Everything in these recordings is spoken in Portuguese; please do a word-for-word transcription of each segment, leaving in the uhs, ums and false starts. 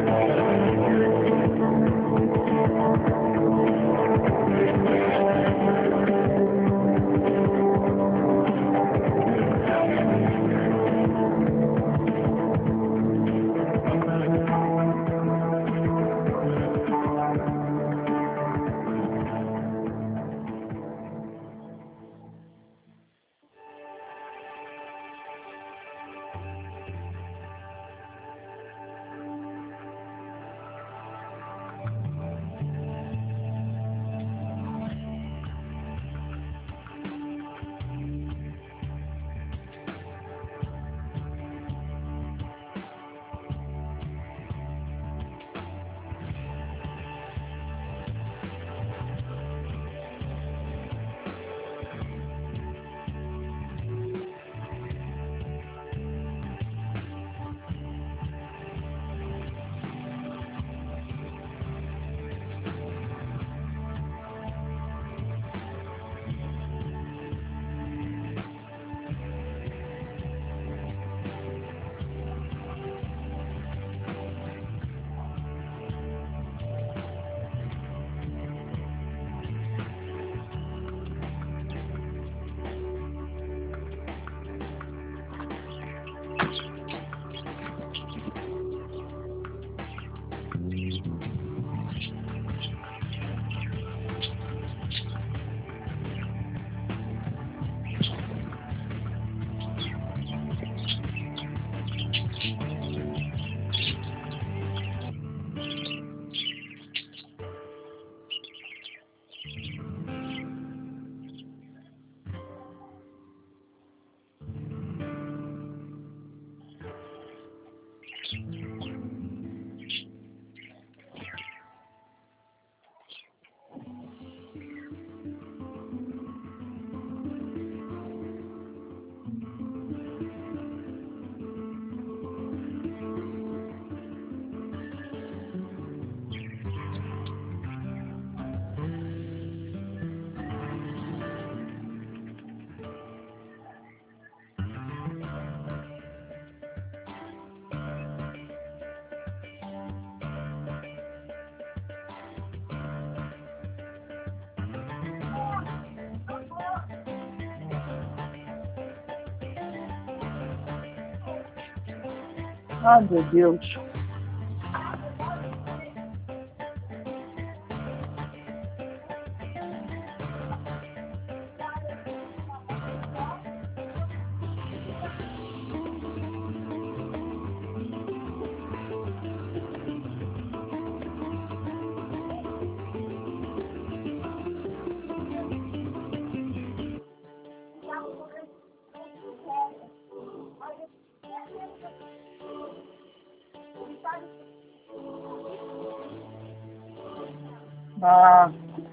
Ah, meu Deus. Ah,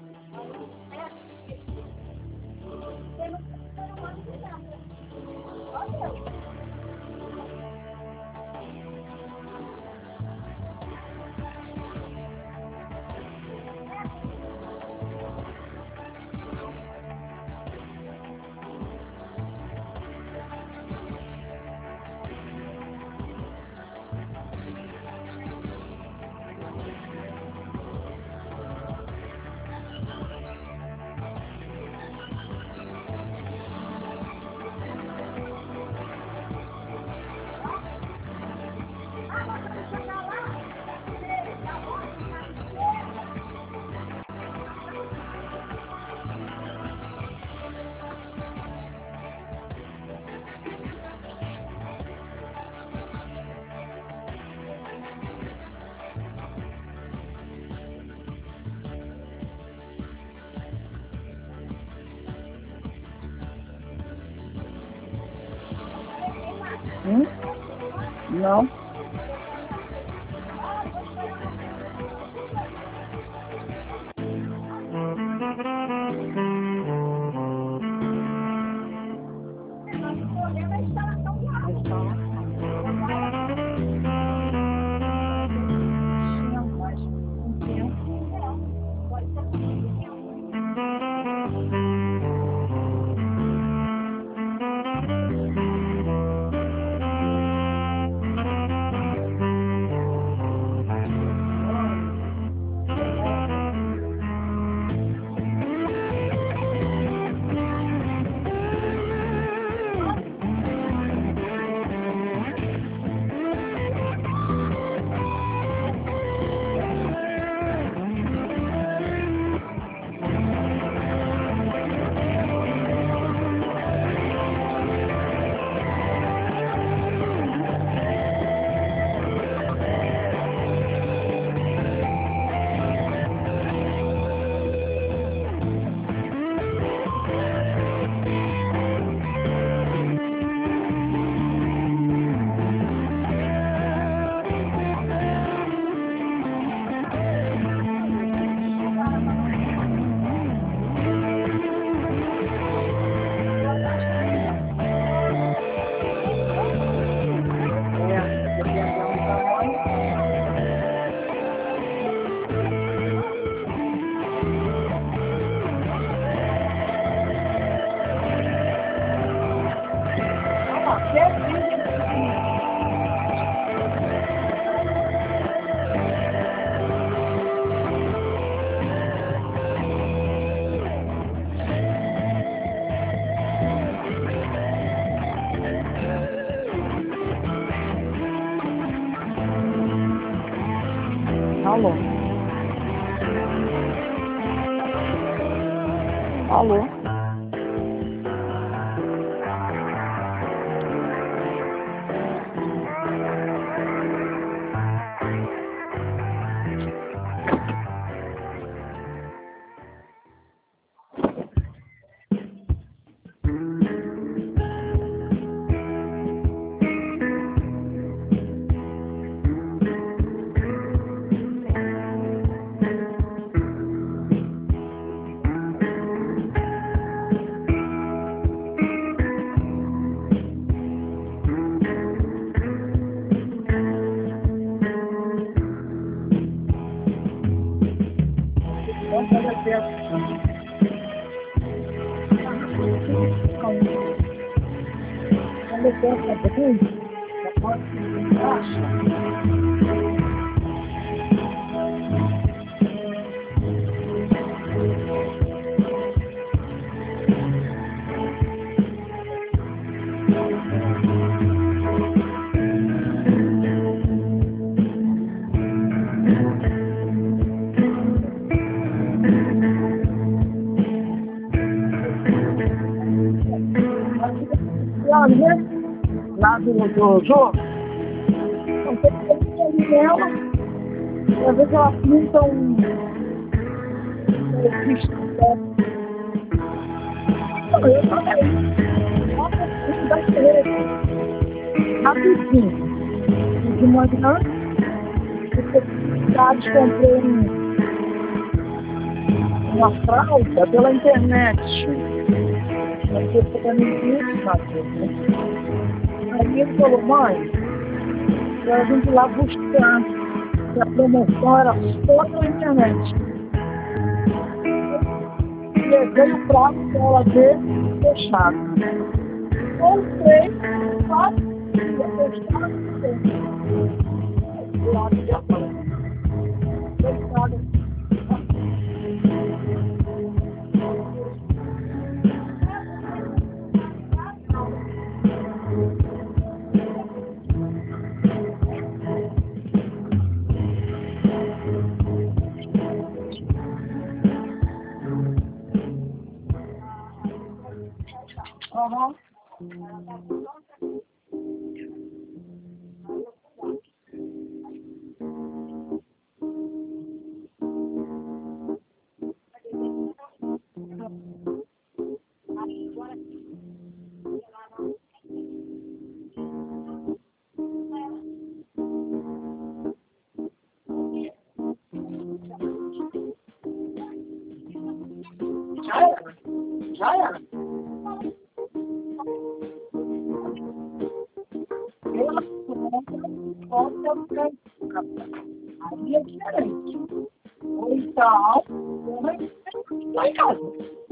hum? Não. Alô? Alô? Vamos fazer tempo. Vamos fazer tempo, tá bem? Já pode ir embaixo. Olha, lá do do jogo, não tem que ali nela, às vezes ela pinta um registro, né? Não, eu também. Nossa, isso vai ser rapidinho. De manhã, eu comprei uma fralda pela internet. Eu estou pegando isso, Matheus. Aí ele falou, mãe, a gente ir lá buscar, que a promoção era só pela internet. Levei o prato para ela ver fechado. Comprei, quase, fechado, fechado. Aham. Já era. Já era. Ela compra, aí é diferente. Ou então, lá em casa.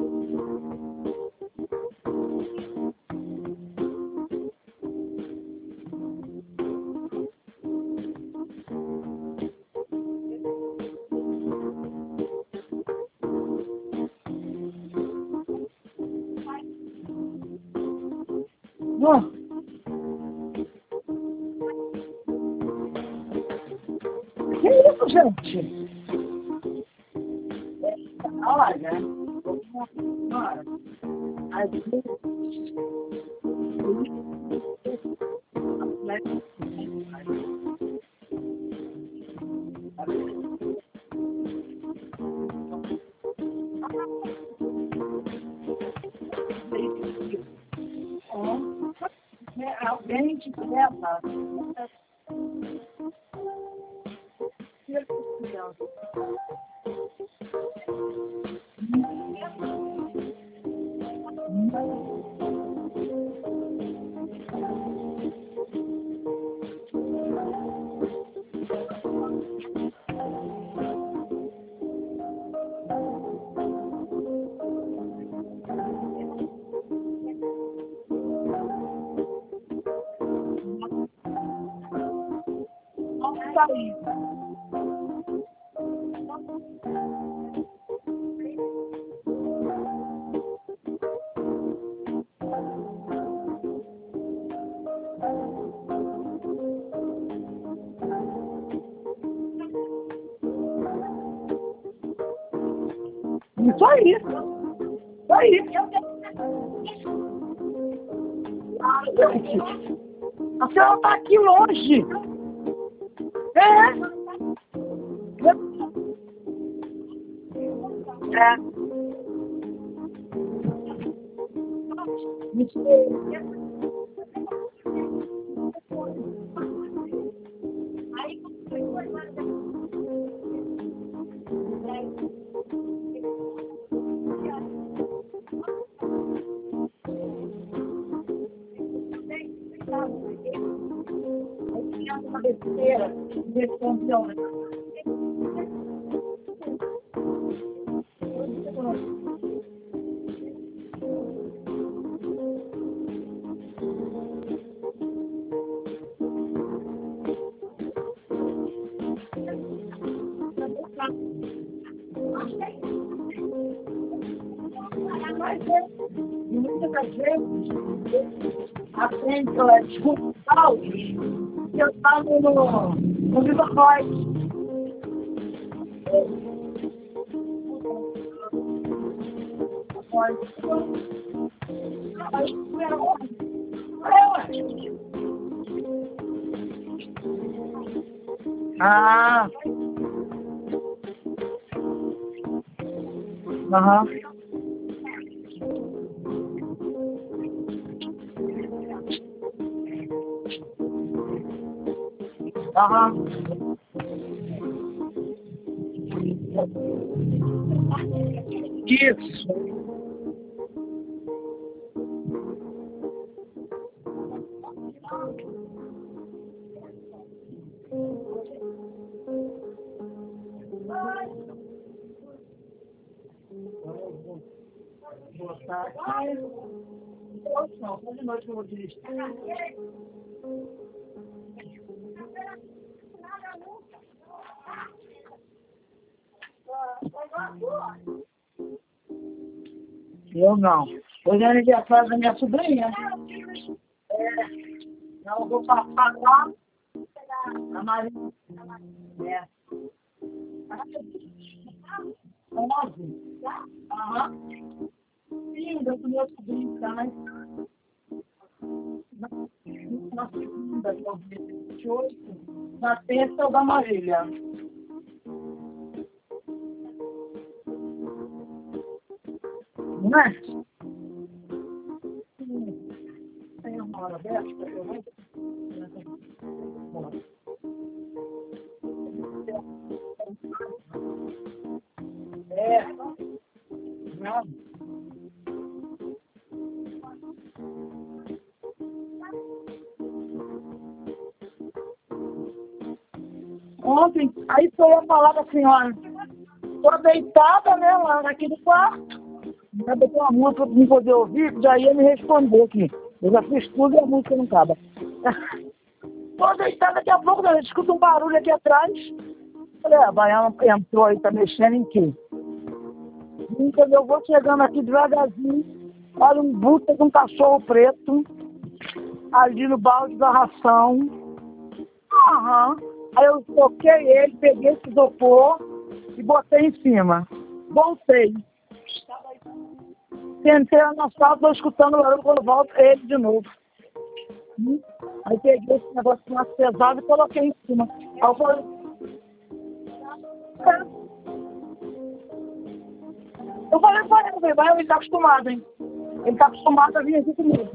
Não. Que isso, gente? Olha, olha, às vezes, alguém te leva. Sair. Isso aí. Isso aí. Ah, gente. A senhora está aqui longe. É. É. Me sei. Uma besteira desse campeão. Mas é, muitas das vezes, aprende, desculpa, que eu estava no, no Viva Voz. Ah. Aham. Aham. Isso. Boa tarde. Não, só de noite que eu vou dirigir. Eu não. Hoje é aniversário da minha sobrinha. É. Então eu vou passar lá na Marinha. É. onze. Aham. Sim, eu do meu sobrinho também. Na segunda, dia vinte e oito, na terça eu da Marília. Não é? Tem uma hora aberta, eu vou. É. Não. Ontem, aí foi eu falar pra senhora, tô deitada, né, lá naquele quarto. Já botou uma música pra me poder ouvir, já ia me responder aqui. Eu já fiz tudo e a música não acaba. Tô deitada, daqui a pouco, eu escuto um barulho aqui atrás. Falei, a baiana entrou aí, tá mexendo em quê? E quando eu vou chegando aqui devagarzinho, olha um buta de um cachorro preto, ali no balde da ração. Aham. Aí eu toquei ele, peguei esse isopor e botei em cima. Voltei. Sentei na sala, estou escutando o barulho, quando volto ele de novo. Hum? Aí peguei esse negócio mais pesado e coloquei em cima. Aí eu falei, é. Eu falei para ele, vai, ele está acostumado, hein? Ele está acostumado a vir aqui comigo.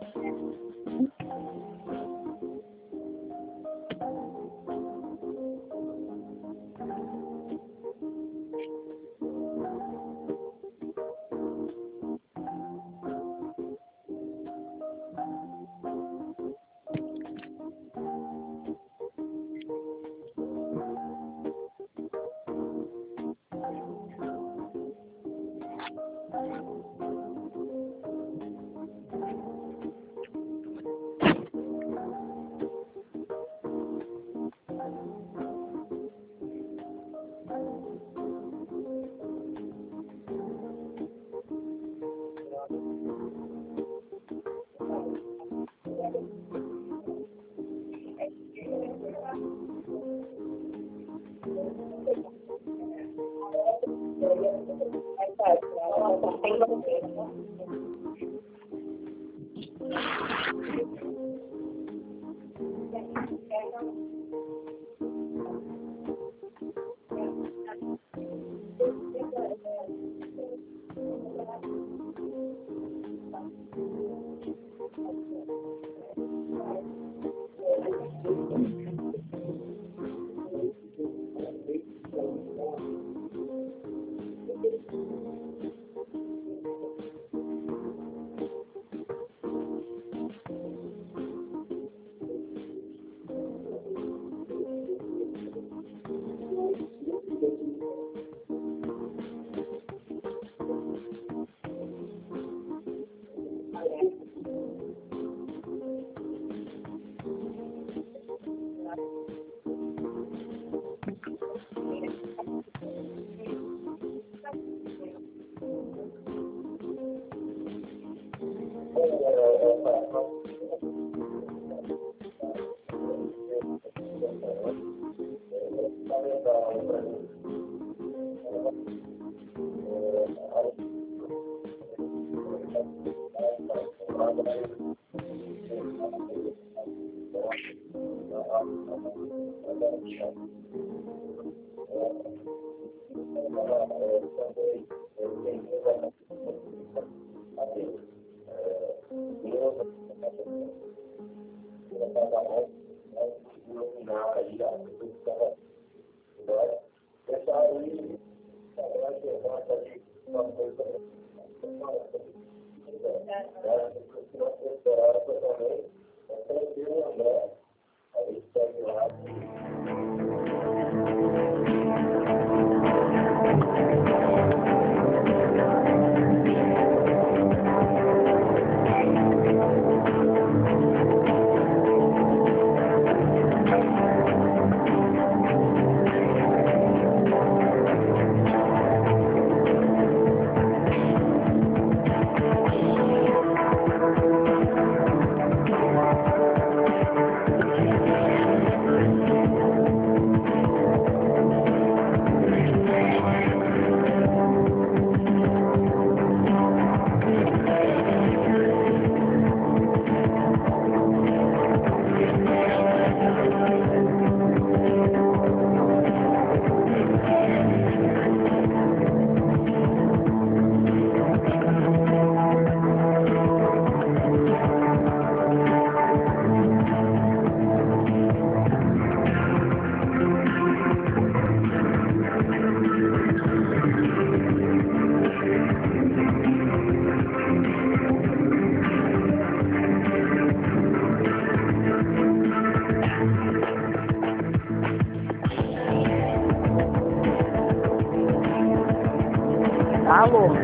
Alô?